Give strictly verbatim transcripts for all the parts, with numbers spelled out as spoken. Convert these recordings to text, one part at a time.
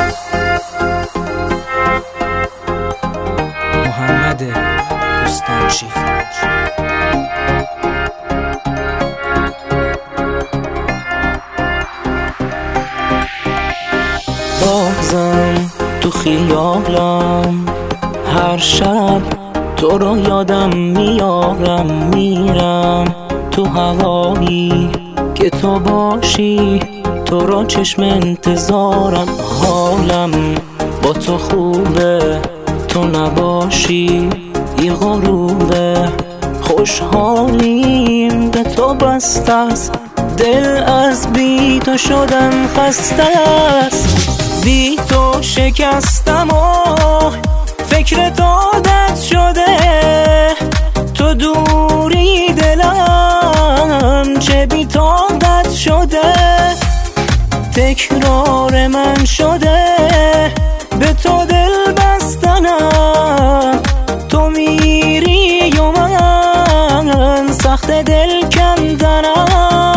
محمد بستانچی. بازم تو خیالم هر شب تو رو یادم میارم، میرم تو هوایی که تو باشی، تو رو چشم انتظارم. حالم با تو خوبه، تو نباشی یه غروبه. خوشحالیم به تو بسته است، دل از بی تو شدن خسته است. بی تو شکستم و فکر تو عادت شده، تو دوری دلم چه بی طاقت شده. تکرار من شده به تو دل بستنم، تو میری و من سخت دل کندنم.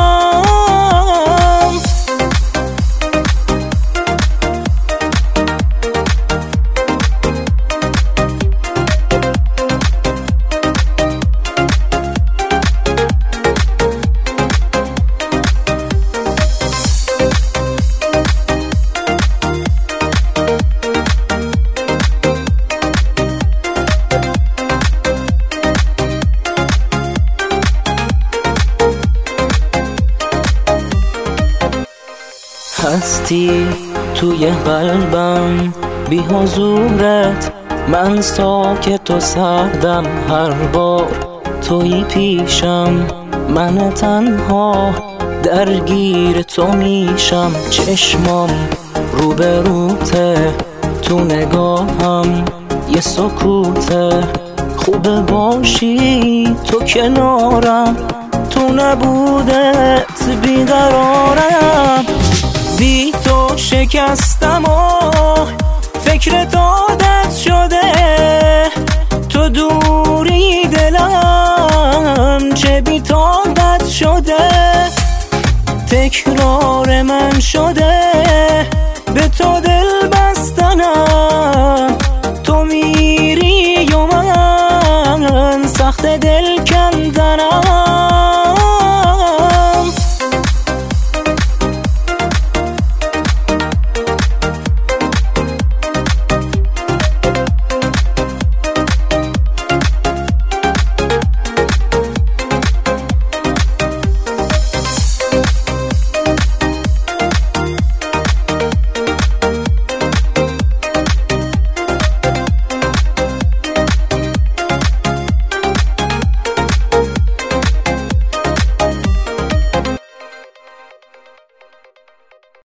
هستی توی قلبم بی حضورت، من ساکت و سردم. هر بار توی پیشم من تنها درگیر تو میشم. چشمام رو به روته، تو نگاهم یه سکوته. خوب باشی تو کنارم، تو نبودت بیقرارم. بی تو شکستم و فکر تو عادت شده، تو دوری دلم چه بی طاقت شده. تکرار من شده